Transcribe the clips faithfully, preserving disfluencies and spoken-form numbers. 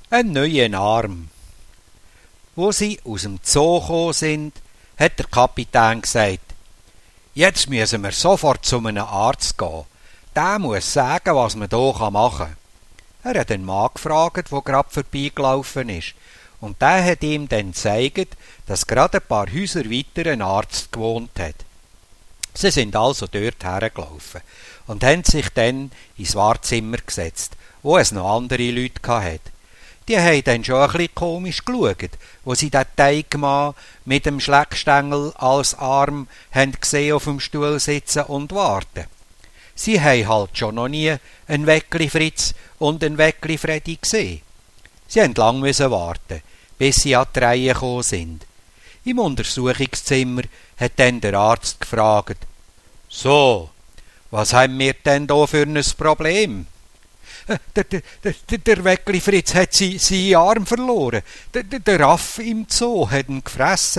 Einen neuen Arm. Wo sie aus dem Zoo gekommen sind, hat der Kapitän gesagt, jetzt müssen wir sofort zu einem Arzt gehen. Der muss sagen, was man hier machen kann. Er hat einen Mann gefragt, der gerade vorbeigelaufen ist. Und der hat ihm dann gezeigt, dass gerade ein paar Häuser weiter ein Arzt gewohnt hat. Sie sind also dort hergelaufen und haben sich dann ins Wartezimmer gesetzt, wo es noch andere Leute hatte. Die haben dann schon ein bisschen komisch geschaut, wo sie den Teigmann mit dem Schleckstängel als Arm haben gesehen auf dem Stuhl sitzen und warten. Sie haben halt schon noch nie einen Weckli Fritz und einen Weckli Freddy gesehen. Sie mussten lang warten, bis sie an die Reihe gekommen sind. Im Untersuchungszimmer hat dann der Arzt gefragt, »So, was haben wir denn da für ein Problem?« Der, der, der, der Weckli Fritz hat sie, seinen Arm verloren. Der, der, der Affe im Zoo hat ihn gefressen.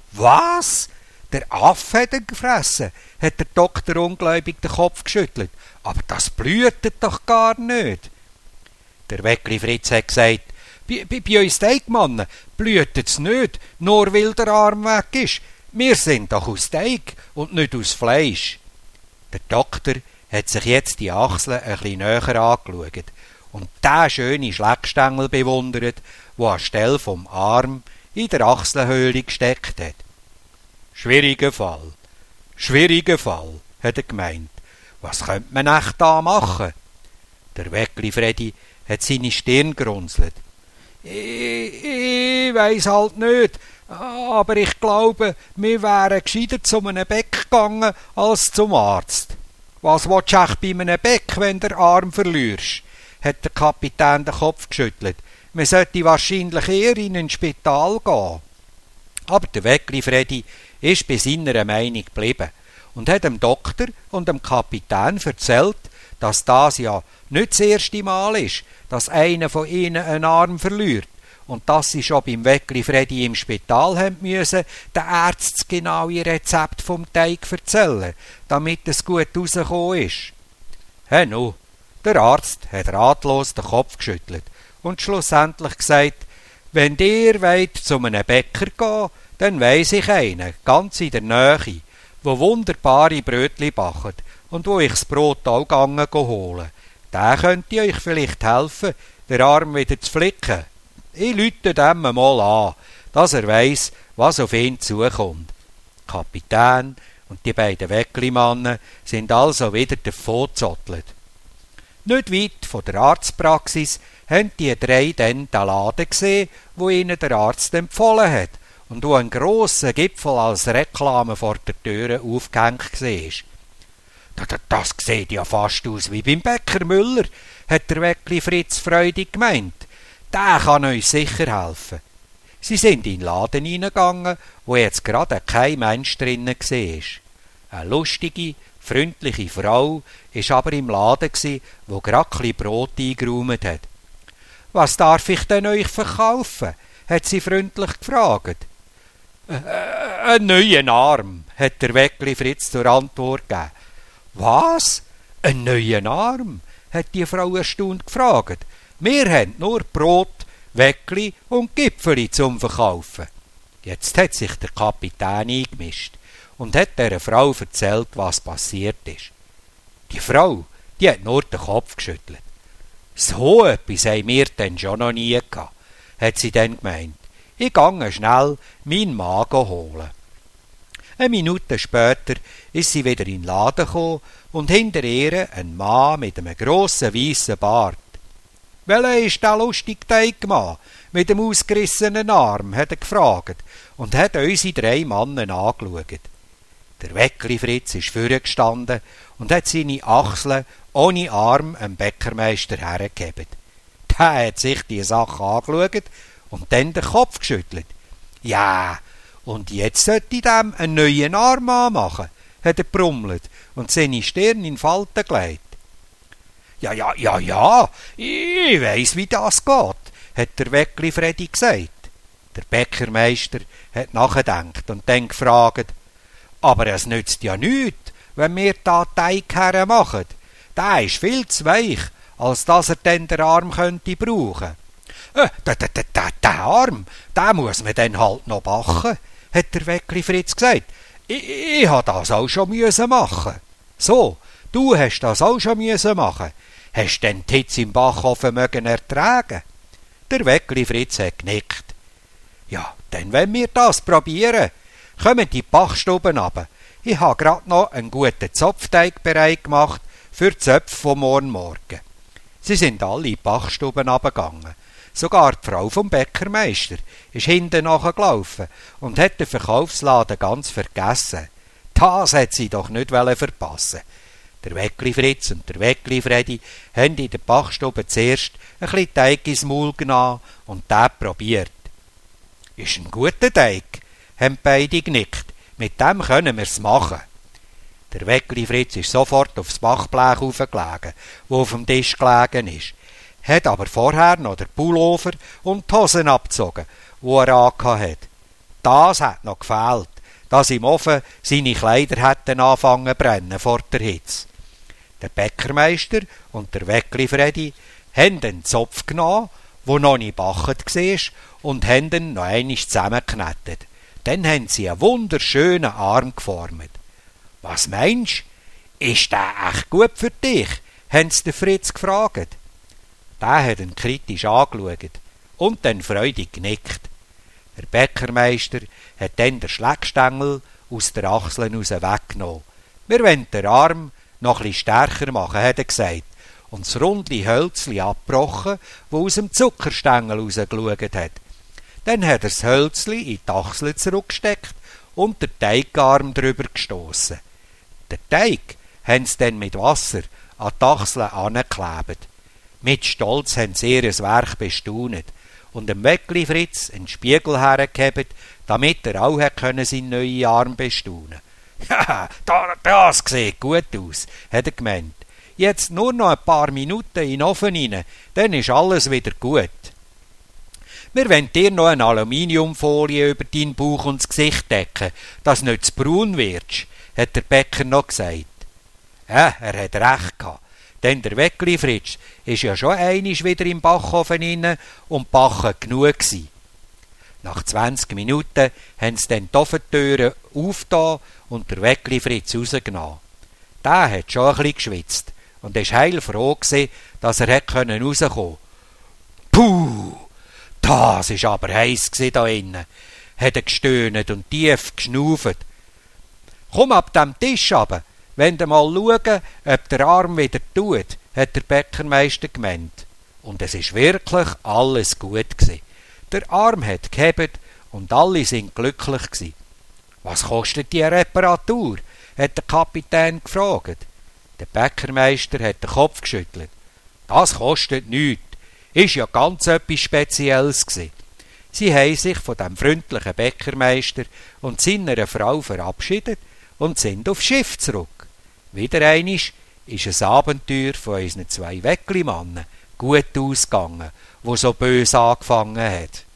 Was? Der Affe hat ihn gefressen? Hat der Doktor ungläubig den Kopf geschüttelt. Aber das blühtet doch gar nicht. Der Weckli Fritz hat gesagt, bei, bei, bei uns Teigmannen blühtet's nicht, nur weil der Arm weg ist. Wir sind doch aus Teig und nicht aus Fleisch. Der Doktor hat sich jetzt die Achseln ein bisschen näher angeschaut und den schönen Schleckstängel bewundert, der anstelle vom Arm in der Achselhöhle gesteckt hat. Schwieriger Fall, schwieriger Fall, hat er gemeint. Was könnte man echt da machen? Der Weckli Freddy hat seine Stirn gerunzelt. Ich, ich weiss halt nicht, aber ich glaube, wir wären gescheiter zu einem Beck gegangen als zum Arzt. Was willst du echt bei einem Beck, wenn du den Arm verlierst? Hat der Kapitän den Kopf geschüttelt. Man sollte wahrscheinlich eher in ein Spital gehen. Aber der Weckli Freddy ist bei seiner Meinung geblieben und hat dem Doktor und dem Kapitän erzählt, dass das ja nicht das erste Mal ist, dass einer von ihnen einen Arm verliert und dass sie schon beim Weckli Freddy im Spital haben müssen, den Ärzten das genaue Rezept vom Teig erzählen, damit es gut rausgekommen ist. He nu, der Arzt hat ratlos den Kopf geschüttelt und schlussendlich gesagt, wenn ihr wollt zu einem Bäcker gehen, dann weiss ich einen, ganz in der Nähe, wo wunderbare Brötli backt und wo ich das Brot auch gegangen holen. Der könnte euch vielleicht helfen, den Arm wieder zu flicken. Ich lüte dem mal an, dass er weiss, was auf ihn zukommt. Der Kapitän und die beiden Wecklimannen sind also wieder davongezottelt. Nicht weit von der Arztpraxis haben die drei dann den Laden gesehen, wo ihnen der Arzt empfohlen hat und wo ein grosser Gipfel als Reklame vor der Tür aufgehängt war. Das sieht ja fast aus wie beim Bäcker Müller, hat der Weckli Fritz freudig gemeint. Der kann euch sicher helfen. Sie sind in den Laden hineingegangen, wo jetzt gerade kein Mensch drinnen war. Eine lustige, freundliche Frau war aber im Laden, wo gerade ein bisschen Brot eingeräumt hat. »Was darf ich denn euch verkaufen?« hat sie freundlich gefragt. Äh, »Einen neuen Arm«, hat der Weckli Fritz zur Antwort gegeben. »Was? Einen neuen Arm?« hat die Frau erstaunt gefragt. »Wir haben nur Brot, Weckli und Gipfeli zum Verkaufen.« Jetzt hat sich der Kapitän eingemischt und hat dieser Frau erzählt, was passiert ist. Die Frau, die hat nur den Kopf geschüttelt. »So etwas haben wir denn schon noch nie gehabt«, hat sie dann gemeint. »Ich gehe schnell meinen Magen holen.« Eine Minute später ist sie wieder in den Laden gekommen und hinter ihr ein Mann mit einem grossen weissen Bart. »Welcher ist der lustige Teigmann mit dem ausgerissenen Arm?« hat er gefragt und hat unsere drei Mannen angeschaut. Der Weckli Fritz ist vorgestanden und hat seine Achseln ohne Arm einem Bäckermeister hergegeben. Der hat sich die Sache angeschaut und dann den Kopf geschüttelt. »Ja, und jetzt sollte ich dem einen neuen Arm anmachen«, hat er brummelt und seine Stirn in Falten gelegt. »Ja, ja, ja, ja, ich weiss, wie das geht«, hat der Weckli Freddy gesagt. Der Bäckermeister hat nachgedacht und dann gefragt, »Aber es nützt ja nichts, wenn wir da Teig hermachen. Der ist viel zu weich, als dass er dann den Arm könnte brauchen.« Äh, der, der, der, der Arm, den muss man dann halt noch backen, hat der Weckli Fritz gesagt. Ich, ich ha das auch schon müssen machen. So, du hast das auch schon müssen machen. Hast denn die Hitze im Backofen mögen ertragen? Der Weckli Fritz hat genickt. Ja, dann wollen wir das probieren. Kommen die Bachstuben runter. Ich habe grad noch einen guten Zopfteig bereit gemacht für die Zöpfe von morgen Morgen. Sie sind alle in die Bachstuben runtergegangen. Sogar die Frau vom Bäckermeister ist hinten nachgelaufen und hat den Verkaufsladen ganz vergessen. Das hat sie doch nicht verpassen. Der Weckli Fritz und der Weckli Fredi haben in der Bachstube zuerst ein bisschen Teig ins Maul genommen und den probiert. Ist ein guter Teig, haben beide genickt. Mit dem können wir's machen. Der Weckli Fritz ist sofort aufs Backblech aufgelegen, wo auf dem Tisch gelegen ist, hat aber vorher noch den Pullover und die Hosen abgezogen, wo er angehabt hat. Das hat noch gefehlt, dass im Ofen seine Kleider hätten anfangen zu brennen vor der Hitze. Der Bäckermeister und der Weckli Fredi haben den Zopf genommen, wo noch nicht gebackt war, und haben ihn noch einmal zusammengeknetet. Dann haben sie einen wunderschönen Arm geformt. »Was meinst du, ist der echt gut für dich?« haben sie den Fritz gefragt. Der hat ihn kritisch angeschaut und dann freudig genickt. Der Bäckermeister hat dann den Schlägstängel aus der Achsel raus weggenommen. «Wir wollen den Arm noch etwas stärker machen«, hat er gesagt, und das runde Hölzli abgebrochen, wo aus dem Zuckerstängel rausgeschaut hat. Dann hat er das Hölzli in die Achsel zurückgesteckt und den Teigarm drüber gestossen. Den Teig haben sie dann mit Wasser an die Achseln angeklebt. Mit Stolz haben sie ihr Werk bestaunet und dem Weckli Fritz einen Spiegel hergegeben, damit er auch seinen neuen Arm bestaunen konnte. «Ja, das sieht gut aus», hat er gemeint. «Jetzt nur noch ein paar Minuten in den Ofen rein, dann ist alles wieder gut. Wir wollen dir noch eine Aluminiumfolie über deinen Bauch und das Gesicht decken, dass du nicht zu braun wirst», hat der Bäcker noch gesagt. Ja, er hat recht gehabt, denn der Weckli Fritz ist ja schon einmal wieder im Backofen rein und backen genug gsi. Nach zwanzig Minuten haben sie dann die Ofentüren aufgetan und der Weckli Fritz rausgenommen. Der hat schon ein bisschen geschwitzt und ist heilfroh gsi, dass er rauskommen konnte. Puh, das ist aber heiß gsi da innen, hat er gestöhnt und tief geschnauft. «Komm ab dem Tisch runter, wenn du mal schauen, ob der Arm wieder tut», hat der Bäckermeister gemeint. Und es ist wirklich alles gut gsi. Der Arm hat gehebt und alle sind glücklich gsi. «Was kostet die Reparatur?», hat der Kapitän gefragt. Der Bäckermeister hat den Kopf geschüttelt. «Das kostet nichts. Ist ja ganz etwas Spezielles gsi.» Sie haben sich von dem freundlichen Bäckermeister und seiner Frau verabschiedet und sind aufs Schiff zurück. Wieder einmal ist ein Abenteuer von unseren zwei Weckli-Mannen gut ausgegangen, wo so böse angefangen hat.